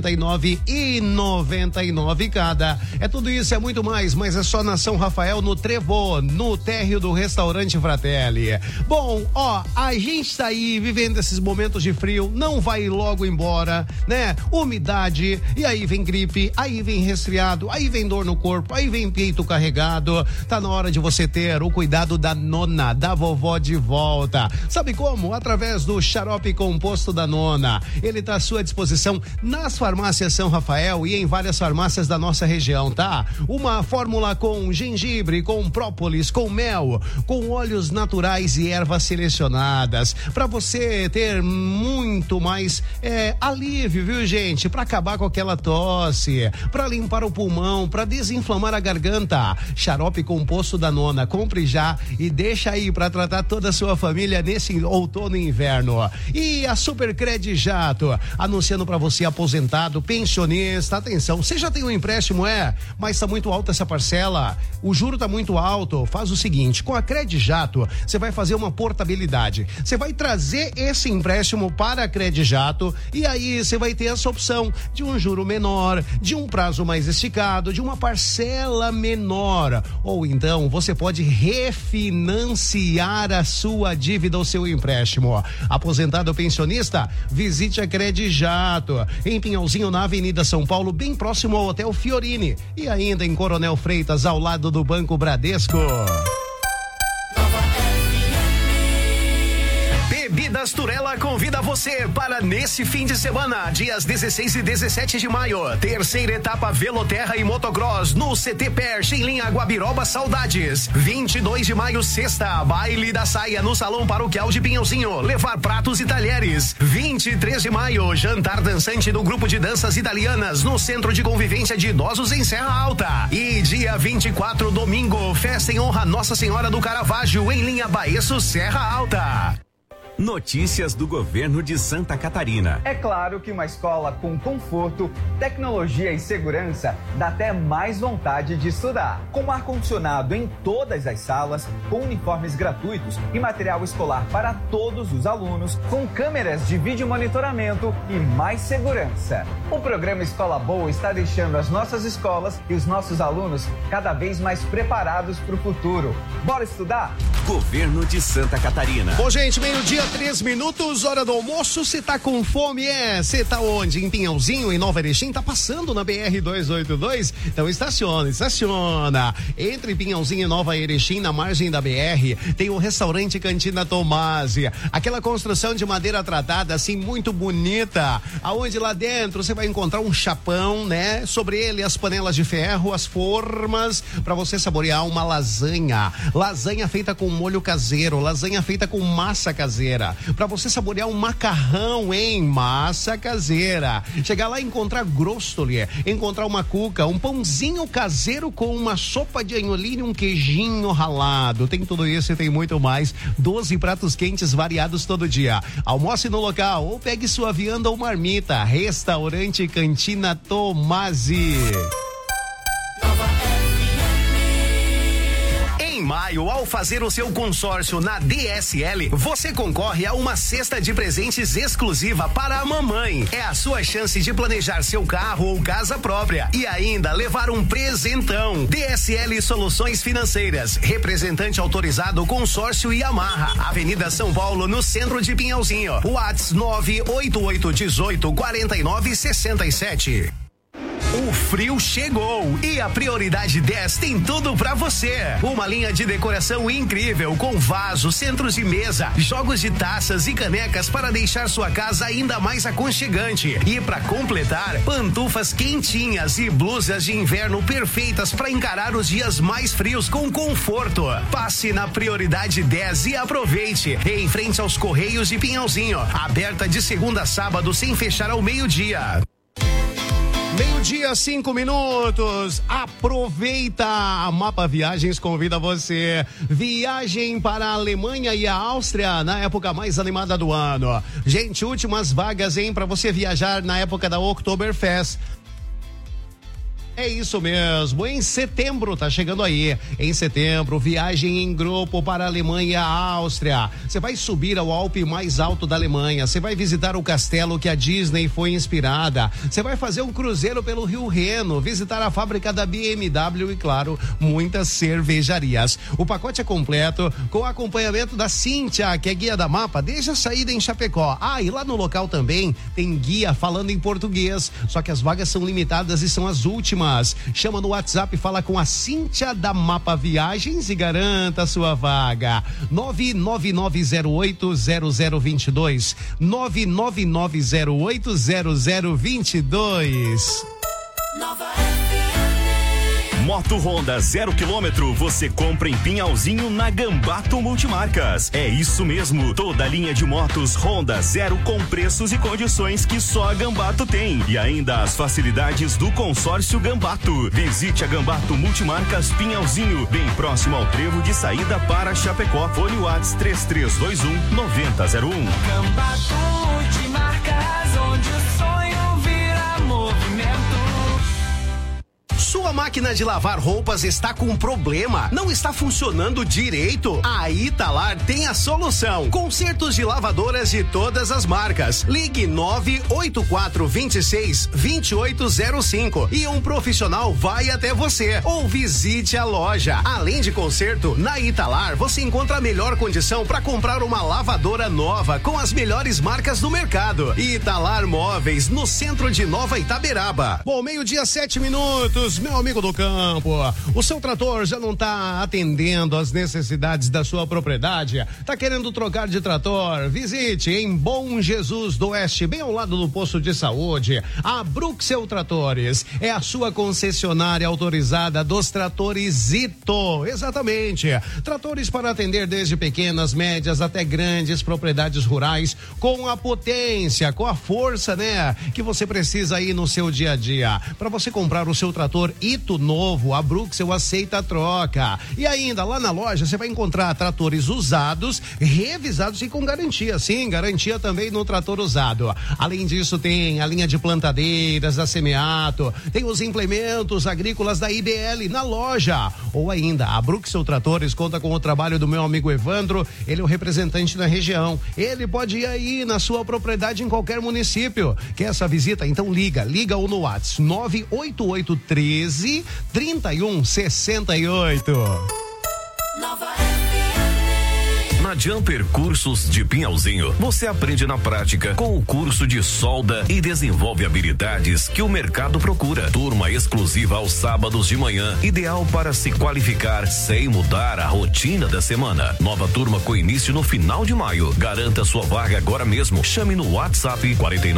59,99 cada. É tudo isso, é muito mais, mas é só na São Rafael, no Trevo, no térreo do restaurante Fratelli. Bom, ó, a gente tá aí vivendo esses momentos de frio, não vai logo embora, né? Umidade, e aí vem gripe, aí vem resfriado, aí vem dor no corpo, aí vem peito carregado. Tá na hora de você ter o cuidado da nona, da vovó de volta. Sabe como? Através do xarope composto da nona. Ele tá à sua disposição nas farmácias São Rafael e em várias farmácias da nossa região, tá? Uma fórmula com gengibre, com própolis, com mel, com óleos naturais e ervas selecionadas, para você ter muito mais alívio, viu, gente? Para acabar com aquela tosse, para limpar o pulmão, para desinflamar a garganta. Xarope composto da nona, compre já e deixa aí para tratar toda a sua família nesse outono e inverno. E a Supercred Jato, anunciando para você aposentado, pensionista, atenção, você já tem um empréstimo, mas tá muito alta essa parcela, o juro tá muito alto. Faz o seguinte, com a Cred Jato, você vai fazer uma portabilidade, você vai trazer esse empréstimo para a Cred Jato e aí você vai ter essa opção de um juro menor, de um prazo mais esticado, de uma parcela menor, ou então você pode refinanciar a sua dívida ou seu empréstimo. Aposentado ou pensionista? Visite a Cred Jato, em Pinhalzinho, na Avenida São Paulo, bem próximo ao Hotel Fiorini, e ainda em Coronel Freitas, ao lado do Banco Bradesco. Bebidas Turela convida você para nesse fim de semana, dias 16 e 17 de maio, terceira etapa Veloterra e Motocross no CT Perche em linha Guabiroba Saudades. 22 de maio, sexta, baile da saia no Salão Paroquial de Pinhalzinho, levar pratos e talheres. 23 de maio, jantar dançante do grupo de danças italianas no Centro de Convivência de Idosos em Serra Alta. E dia 24, domingo, festa em honra a Nossa Senhora do Caravaggio em linha Baeço, Serra Alta. Notícias do governo de Santa Catarina. É claro que uma escola com conforto, tecnologia e segurança dá até mais vontade de estudar. Com ar-condicionado em todas as salas, com uniformes gratuitos e material escolar para todos os alunos, com câmeras de vídeo monitoramento e mais segurança. O programa Escola Boa está deixando as nossas escolas e os nossos alunos cada vez mais preparados para o futuro. Bora estudar? Governo de Santa Catarina. Bom, gente, meio-dia, 3 minutos, hora do almoço. Você tá com fome, Você tá onde? Em Pinhalzinho, em Nova Erechim? Tá passando na BR-282? Então estaciona. Entre Pinhalzinho e Nova Erechim, na margem da BR, tem o restaurante Cantina Tomasi. Aquela construção de madeira tratada, assim, muito bonita. Aonde lá dentro você vai encontrar um chapão, né? Sobre ele as panelas de ferro, as formas, para você saborear uma lasanha. Lasanha feita com molho caseiro, lasanha feita com massa caseira. Para você saborear um macarrão em massa caseira. Chegar lá e encontrar grostoli, encontrar uma cuca, um pãozinho caseiro com uma sopa de anholim e um queijinho ralado. Tem tudo isso e tem muito mais. 12 pratos quentes variados todo dia. Almoce no local ou pegue sua vianda ou marmita. Restaurante Cantina Tomasi. Em maio, ao fazer o seu consórcio na DSL, você concorre a uma cesta de presentes exclusiva para a mamãe. É a sua chance de planejar seu carro ou casa própria e ainda levar um presentão. DSL Soluções Financeiras, representante autorizado Consórcio e Amarra, Avenida São Paulo, no centro de Pinhalzinho. WhatsApp 988184967. O frio chegou e a Prioridade 10 tem tudo pra você. Uma linha de decoração incrível com vasos, centros de mesa, jogos de taças e canecas para deixar sua casa ainda mais aconchegante. E pra completar, pantufas quentinhas e blusas de inverno perfeitas para encarar os dias mais frios com conforto. Passe na Prioridade 10 e aproveite. Em frente aos Correios de Pinhalzinho, aberta de segunda a sábado sem fechar ao meio-dia. Meio-dia, 5 minutos. Aproveita! A Mapa Viagens convida você. Viagem para a Alemanha e a Áustria na época mais animada do ano. Gente, últimas vagas, hein? Para você viajar na época da Oktoberfest. É isso mesmo, em setembro, tá chegando aí. Em setembro, viagem em grupo para a Alemanha e a Áustria. Você vai subir ao Alpe mais alto da Alemanha, você vai visitar o castelo que a Disney foi inspirada, você vai fazer um cruzeiro pelo Rio Reno, visitar a fábrica da BMW e, claro, muitas cervejarias. O pacote é completo, com acompanhamento da Cíntia, que é guia da Mapa, desde a saída em Chapecó. Ah, e lá no local também tem guia falando em português, só que as vagas são limitadas e são as últimas. Chama no WhatsApp, fala com a Cíntia da Mapa Viagens e garanta a sua vaga. 999080022. 999080022. Moto Honda 0 km você compra em Pinhalzinho na Gambato Multimarcas. É isso mesmo, toda a linha de motos Honda 0 com preços e condições que só a Gambato tem. E ainda as facilidades do consórcio Gambato. Visite a Gambato Multimarcas Pinhalzinho, bem próximo ao trevo de saída para Chapecó. Fone WhatsApp 3321-9001. Gambato Multimarcas, onde o sonho vira movimento. Sua máquina de lavar roupas está com problema? Não está funcionando direito? A Italar tem a solução. Consertos de lavadoras de todas as marcas. Ligue 98426-2805 e um profissional vai até você ou visite a loja. Além de conserto, na Italar você encontra a melhor condição para comprar uma lavadora nova com as melhores marcas do mercado. Italar Móveis, no centro de Nova Itaberaba. Bom, meio-dia, 7 minutos. Meu amigo do campo, o seu trator já não está atendendo às necessidades da sua propriedade? Tá querendo trocar de trator? Visite em Bom Jesus do Oeste, bem ao lado do posto de saúde. A Bruxel Tratores é a sua concessionária autorizada dos tratores Zito. Exatamente. Tratores para atender desde pequenas, médias até grandes propriedades rurais, com a potência, com a força, né, que você precisa aí no seu dia a dia. Para você comprar o seu trator Ito novo, a Bruxel aceita a troca. E ainda, lá na loja, você vai encontrar tratores usados, revisados e com garantia. Sim, garantia também no trator usado. Além disso, tem a linha de plantadeiras da Semeato, tem os implementos agrícolas da IBL na loja. Ou ainda, a Bruxel Tratores conta com o trabalho do meu amigo Evandro, ele é o representante na região. Ele pode ir aí na sua propriedade em qualquer município. Quer essa visita? Então liga ou no WhatsApp 98813 3168. Na Jumper Cursos de Pinhalzinho, você aprende na prática com o curso de solda e desenvolve habilidades que o mercado procura. Turma exclusiva aos sábados de manhã, ideal para se qualificar sem mudar a rotina da semana. Nova turma com início no final de maio. Garanta sua vaga agora mesmo. Chame no WhatsApp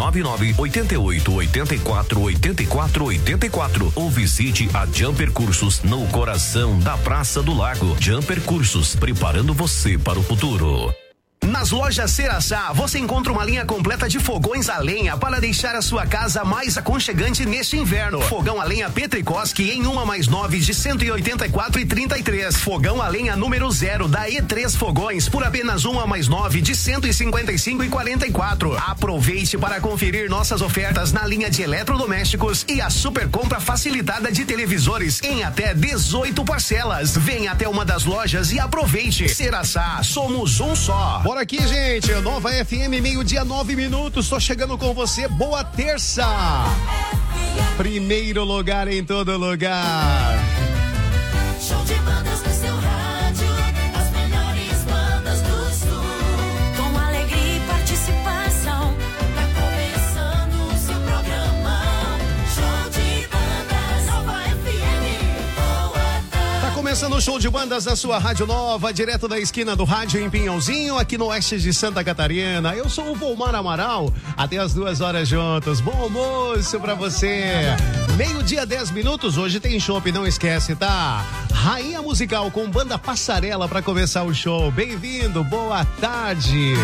499-8884-8484 ou visite a Jumper Cursos no coração da Praça do Lago. Jumper Cursos, preparando você para o futuro. Nas lojas Ceraçá, você encontra uma linha completa de fogões a lenha para deixar a sua casa mais aconchegante neste inverno. Fogão a lenha Petricoski em 1+9 de 184,33. Fogão a lenha número 0 da E3 Fogões por apenas 1+9 de 155,44. Aproveite para conferir nossas ofertas na linha de eletrodomésticos e a super compra facilitada de televisores em até 18 parcelas. Venha até uma das lojas e aproveite. Ceraçá, somos um só. Bora aqui, gente, Nova FM, meio-dia, 9 minutos, tô chegando com você, boa terça! Primeiro lugar em todo lugar. Show de bandas no seu rádio, as melhores bandas do sul. Com alegria e participação, tá começando o seu programa. Show de bandas, Nova FM, boa tarde. Tá começando o show de bandas da sua Rádio Nova, direto da esquina do rádio em Pinhalzinho, aqui no oeste de Santa Catarina. Eu sou o Volmar Amaral, até as 2 horas juntos. Bom almoço pra você. Meio-dia, 10 minutos, hoje tem chopp, não esquece, tá? Rainha Musical com banda Passarela pra começar o show. Bem-vindo, boa tarde.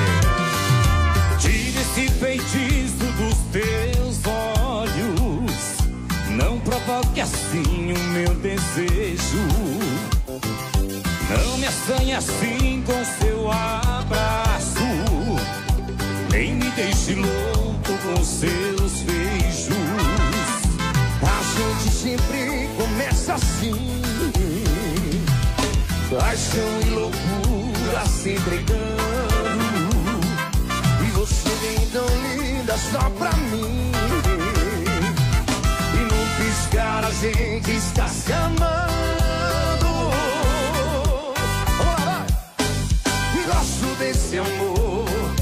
Tira esse feitiço dos teus olhos, provoque assim o meu desejo. Não me assanhe assim com seu abraço, nem me deixe louco com seus beijos. A gente sempre começa assim, paixão e loucura se entregando. E você vem tão linda só pra mim, e num piscar a gente está se amando. Vamos lá, vai! E gosto desse amor,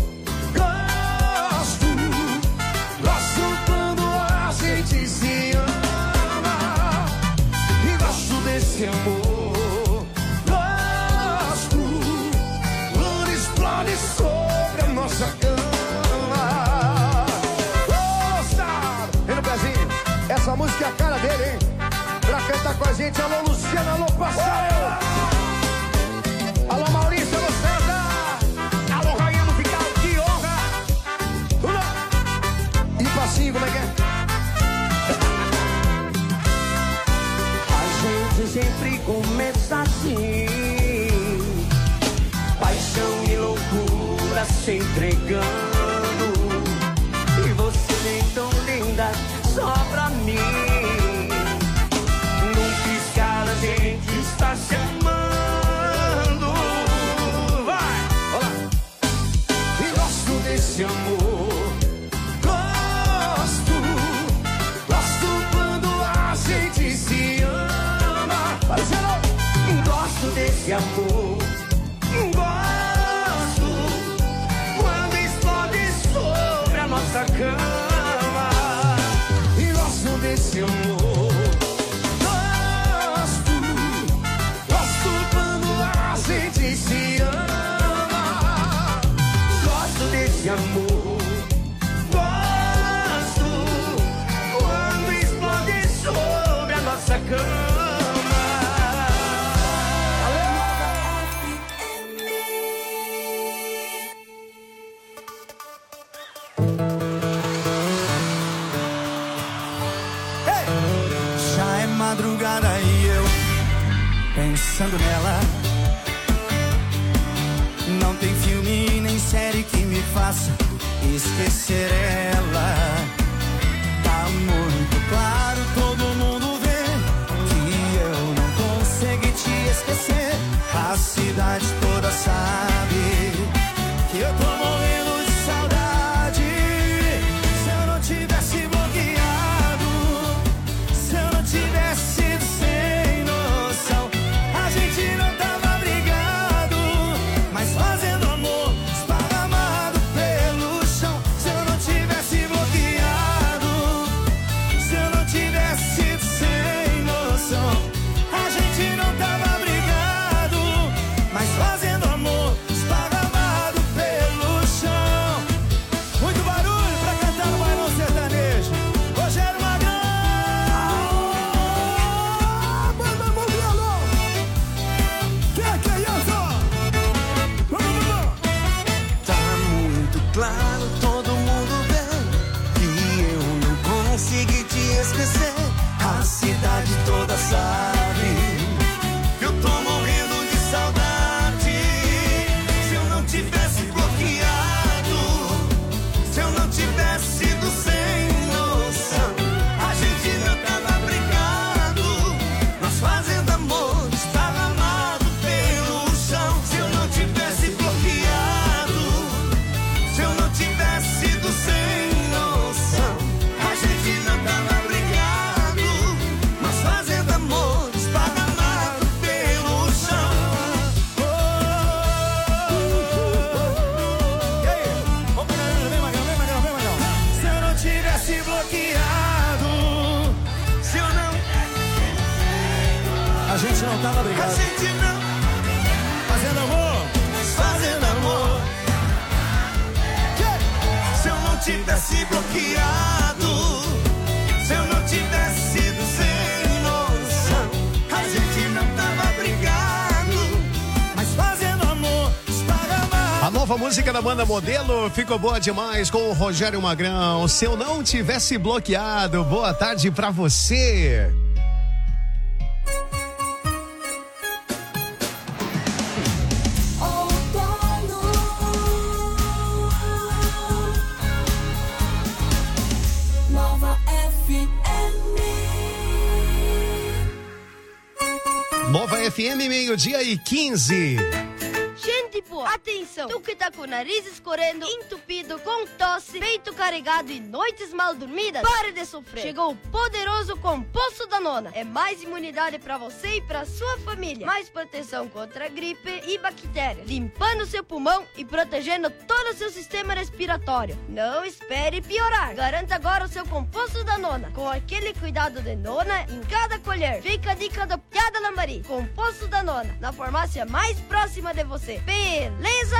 gosto quando a gente se ama. E gosto desse amor, gosto quando explode sobre a nossa cama. Gosta! E no pezinho, essa música é a cara dele, hein? Pra cantar com a gente, alô Luciano, alô Passarela. Alô Maurício, alô César. Alô Rainha Musical, que honra. E passinho, como é que é? A gente sempre começa assim, paixão e loucura se entregando. E você vem tão linda só pra mim, num piscar a gente está se amando. Vai! Olá! E gosto desse amor, gosto quando a gente se ama. Parceiro! Gosto desse amor, gosto quando explode sobre a nossa cama. E gosto desse amor, gosto quando a gente se ama. Gosto desse amor, gosto quando explode sobre a nossa cama. Já é madrugada e eu pensando nela. Não tem filme nem série que me faça esquecer ela. Tá muito claro, todo mundo vê que eu não consegui te esquecer. A cidade toda sabe que eu tô morrendo de saudade. Se eu não tivesse bloqueado, se eu não tivesse sido sem noção, a gente não tava brigado, mas fazendo amor esparramado pelo chão. Se eu não tivesse bloqueado, se eu não tivesse sido sem noção, a gente não tava brigado, mas fazendo amor esparramado pelo chão. Muito barulho pra cantar no bailão sertanejo. Rogério Magrão! Manda mão violão! Que é isso? Tá muito claro, todo mundo vê que eu não consegui te esquecer. A cidade toda sabe que eu tô morrendo de saudade. Se eu não tivesse bloqueado, se eu não tivesse sido sem noção, a gente não tava brigado, nós fazendo amor esparramado pelo chão. Se eu não tivesse bloqueado, se eu não tivesse sido sem noção, a gente não tava brigado, mas fazendo amor esparramado pelo chão. E aí? Vamos pegar, vem Magrão, vem Magrão, vem Magrão. Se eu não tivesse bloqueado, se eu não... A gente não tava brigado. A gente não... Fazendo amor, fazendo amor. Se eu não tivesse bloqueado, se eu não tivesse sido sem noção, a gente não tava brigado, mas fazendo amor esparramado. A nova música da banda Modelo ficou boa demais com o Rogério Magrão. Se eu não tivesse bloqueado, boa tarde pra você. Nova FM, 12:15. Gente boa, atenção! Tu que tá com o nariz escorrendo, entupido, com tosse, peito carregado e noites mal dormidas, pare de sofrer! Chegou o poderoso Composto da Nona. É mais imunidade pra você e pra sua família. Mais proteção contra gripe e bactérias. Limpando seu pulmão e protegendo todo o seu sistema respiratório. Não espere piorar. Garanta agora o seu Composto da Nona. Com aquele cuidado de nona em cada colher. Fica a dica do Piada Lambari. Composto da Nona. Na farmácia mais próxima de você. Beleza?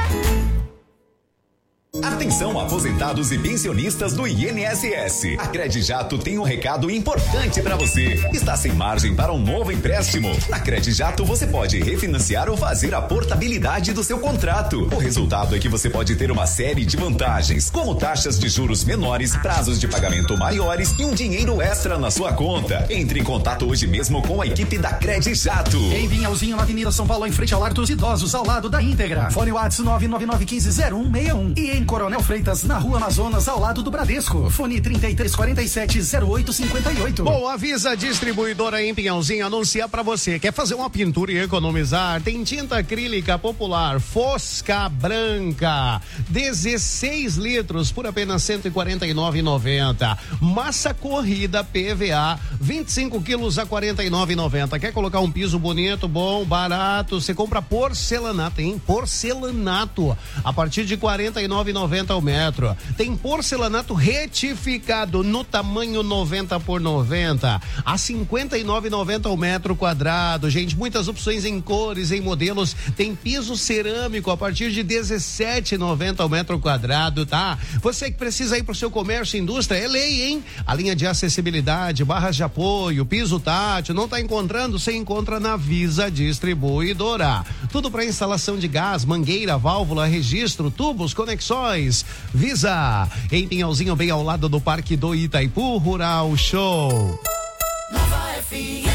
Atenção, aposentados e pensionistas do INSS. A Credijato tem um recado importante para você. Está sem margem para um novo empréstimo? Na Credijato você pode refinanciar ou fazer a portabilidade do seu contrato. O resultado é que você pode ter uma série de vantagens, como taxas de juros menores, prazos de pagamento maiores e um dinheiro extra na sua conta. Entre em contato hoje mesmo com a equipe da Credijato. Em Pinhalzinho, na Avenida São Paulo, em frente ao Lar dos Idosos, ao lado da Íntegra. Fone WhatsApp 999150161. E em Coronel Freitas, na Rua Amazonas, ao lado do Bradesco. Fone 3347-0858. Bom, avisa distribuidora em Pinhalzinho, anuncia pra você. Quer fazer uma pintura e economizar? Tem tinta acrílica popular Fosca Branca, 16 litros por apenas R$149,90. Massa corrida PVA, 25 quilos a R$49,90. Quer colocar um piso bonito, bom, barato? Você compra porcelanato, hein? Porcelanato, a partir de R$49,90 ao metro. Tem porcelanato retificado no tamanho 90 por 90 a R$59,90 ao metro quadrado. Gente, muitas opções em cores, em modelos. Tem piso cerâmico a partir de R$17,90 ao metro quadrado, tá? Você que precisa ir pro seu comércio e indústria, é lei, hein? A linha de acessibilidade, barras de apoio, piso tátil, não tá encontrando? Você encontra na Visa Distribuidora. Tudo para instalação de gás, mangueira, válvula, registro, tubos, conexões. Visa, em Pinhalzinho, bem ao lado do Parque do Itaipu Rural Show. Nova FM.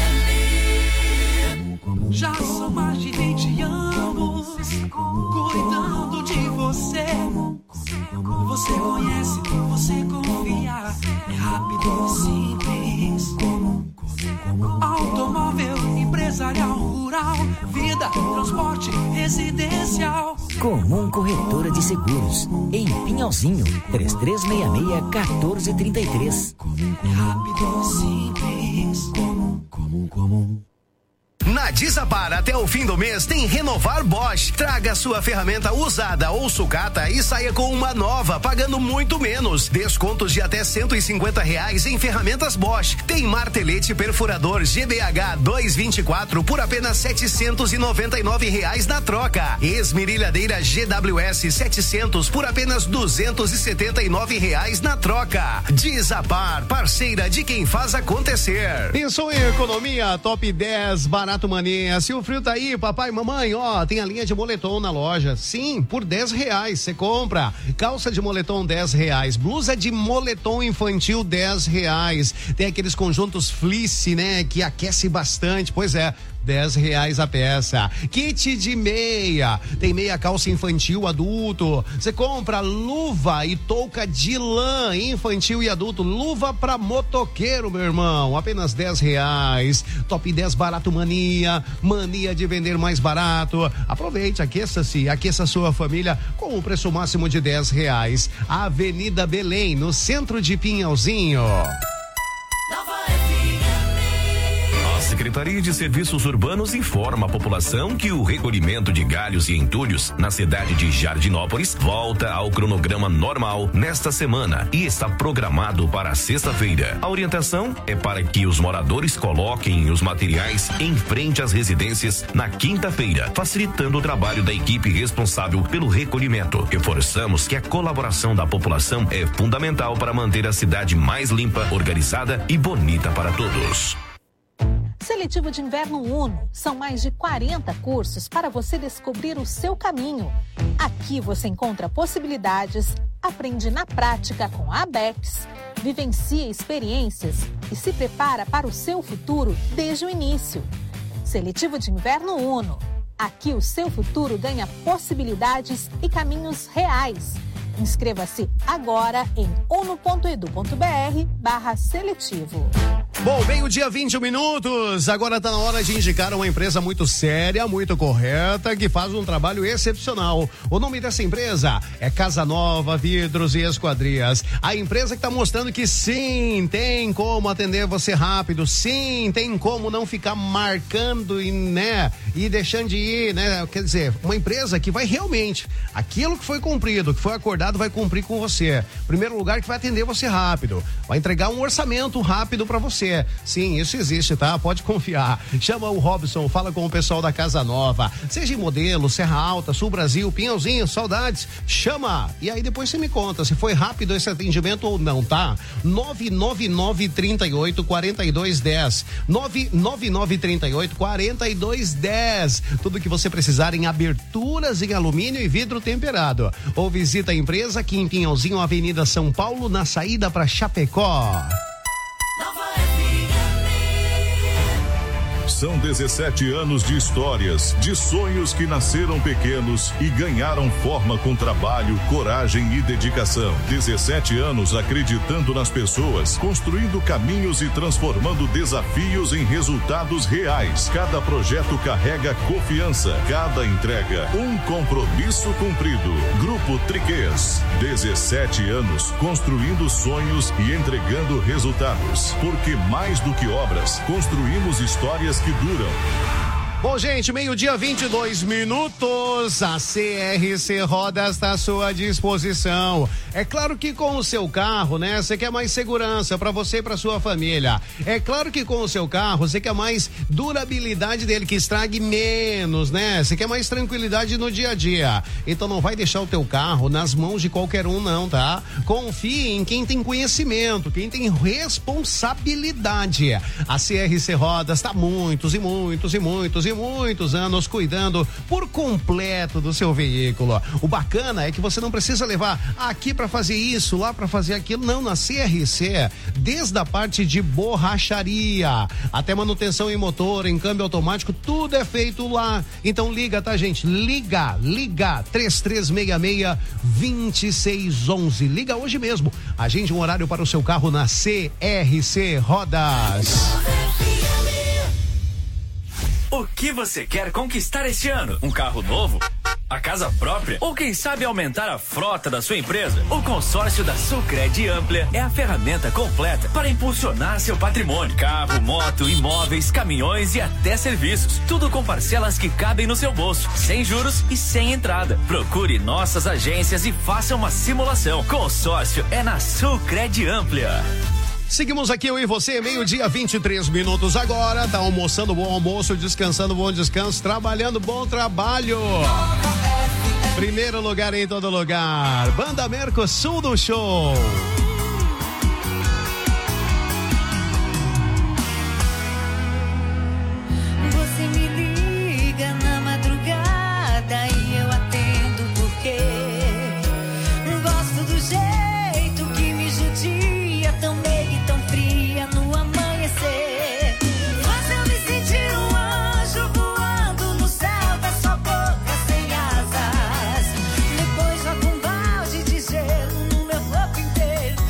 Já são mais de 20 anos cuidando de você. Você conhece, você confia. É rápido e simples. Automóvel, empresarial, rural, vida, transporte, residencial. Comum Corretora de Seguros, em Pinhalzinho, 3366-1433. É rápido e simples. Comum. Na Desapar, até o fim do mês, tem Renovar Bosch. Traga sua ferramenta usada ou sucata e saia com uma nova, pagando muito menos. Descontos de até R$150 em ferramentas Bosch. Tem martelete perfurador GBH 224 por apenas R$799 na troca. Esmerilhadeira GWS 700 por apenas R$279 na troca. Desapar, parceira de quem faz acontecer. Pensou em economia? Top 10 Barato Mania. Se o frio tá aí, papai e mamãe, ó, tem a linha de moletom na loja. Sim, por R$10 você compra. Calça de moletom R$10. Blusa de moletom infantil R$10. Tem aqueles conjuntos fleece, né, que aquece bastante. Pois é, R$10 a peça. Kit de meia. Tem meia calça infantil, adulto. Você compra luva e touca de lã infantil e adulto. Luva pra motoqueiro, meu irmão. Apenas R$10. Top 10 Barato Mania. Mania de vender mais barato. Aproveite, aqueça-se, aqueça sua família com o preço máximo de R$10. Avenida Belém, no centro de Pinhalzinho. A Secretaria de Serviços Urbanos informa a população que o recolhimento de galhos e entulhos na cidade de Jardinópolis volta ao cronograma normal nesta semana e está programado para sexta-feira. A orientação é para que os moradores coloquem os materiais em frente às residências na quinta-feira, facilitando o trabalho da equipe responsável pelo recolhimento. Reforçamos que a colaboração da população é fundamental para manter a cidade mais limpa, organizada e bonita para todos. Seletivo de Inverno Uno. São mais de 40 cursos para você descobrir o seu caminho. Aqui você encontra possibilidades, aprende na prática com a ABEX, vivencia experiências e se prepara para o seu futuro desde o início. Seletivo de Inverno Uno. Aqui o seu futuro ganha possibilidades e caminhos reais. Inscreva-se agora em uno.edu.br/seletivo. Bom, meio-dia 21 minutos. Agora tá na hora de indicar uma empresa muito séria, muito correta, que faz um trabalho excepcional. O nome dessa empresa é Casa Nova Vidros e Esquadrias. A empresa que tá mostrando que sim, tem como atender você rápido, sim, tem como não ficar marcando e deixando de ir, né? Quer dizer, uma empresa que vai realmente, aquilo que foi cumprido, que foi acordado, vai cumprir com você. Primeiro lugar, que vai atender você rápido, vai entregar um orçamento rápido para você. Sim, isso existe, tá? Pode confiar. Chama o Robson, fala com o pessoal da Casa Nova. Seja em Modelo, Serra Alta, Sul Brasil, Pinhalzinho, saudades. Chama! E aí depois você me conta se foi rápido esse atendimento ou não, tá? 99938-4210. 99938-4210. Tudo que você precisar em aberturas em alumínio e vidro temperado. Ou visita a empresa aqui em Pinhalzinho, Avenida São Paulo, na saída para Chapecó. São 17 anos de histórias, de sonhos que nasceram pequenos e ganharam forma com trabalho, coragem e dedicação. 17 anos acreditando nas pessoas, construindo caminhos e transformando desafios em resultados reais. Cada projeto carrega confiança, cada entrega, um compromisso cumprido. Grupo Triquês, 17 anos construindo sonhos e entregando resultados. Porque mais do que obras, construímos histórias que duram. Bom, gente, meio-dia 22 minutos, a CRC Rodas está à sua disposição. É claro que com o seu carro, né, você quer mais segurança para você e para sua família. É claro que com o seu carro você quer mais durabilidade dele, que estrague menos, né? Você quer mais tranquilidade no dia a dia. Então não vai deixar o teu carro nas mãos de qualquer um não, tá? Confie em quem tem conhecimento, quem tem responsabilidade. A CRC Rodas está muitos anos cuidando por completo do seu veículo. O bacana é que você não precisa levar aqui para fazer isso, lá para fazer aquilo, não. Na CRC, desde a parte de borracharia até manutenção em motor, em câmbio automático, tudo é feito lá. Então liga, tá, gente? Liga 3366-2611. Liga hoje mesmo. Agende um horário para o seu carro na CRC Rodas. O que você quer conquistar este ano? Um carro novo? A casa própria? Ou quem sabe aumentar a frota da sua empresa? O consórcio da Sulcred Amplia é a ferramenta completa para impulsionar seu patrimônio. Carro, moto, imóveis, caminhões e até serviços. Tudo com parcelas que cabem no seu bolso, sem juros e sem entrada. Procure nossas agências e faça uma simulação. Consórcio é na Sulcred Amplia. Seguimos aqui, eu e você, meio-dia 23 minutos agora. Tá almoçando, bom almoço, descansando, bom descanso, trabalhando, bom trabalho. Primeiro lugar em todo lugar. Banda Mercosul do Show. Você me liga na madrugada e eu atendo porque gosto do jeito que me judia também. No amanhecer, faz eu me sentir um anjo voando no céu da sua boca sem asas. Depois joga um balde de gelo no meu corpo inteiro.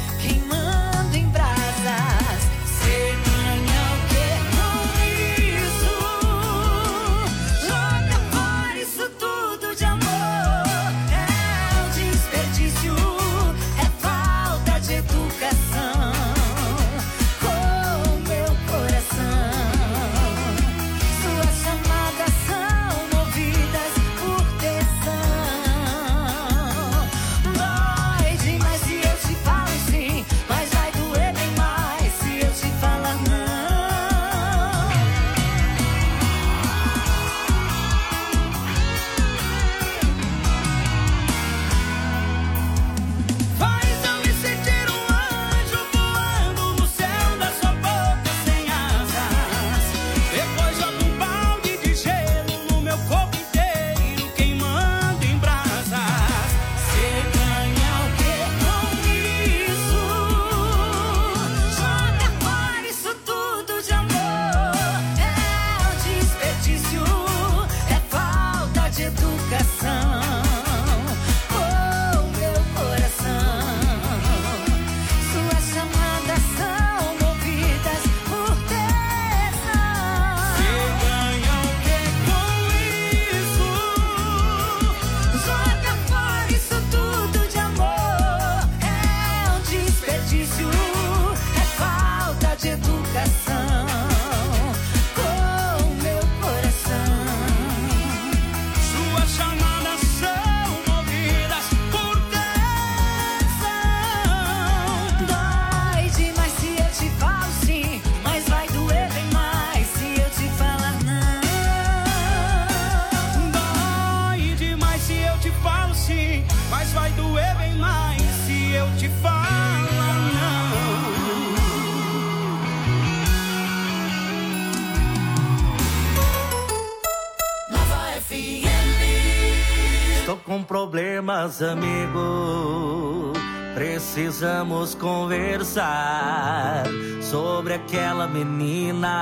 com problemas, amigo. Precisamos conversar sobre aquela menina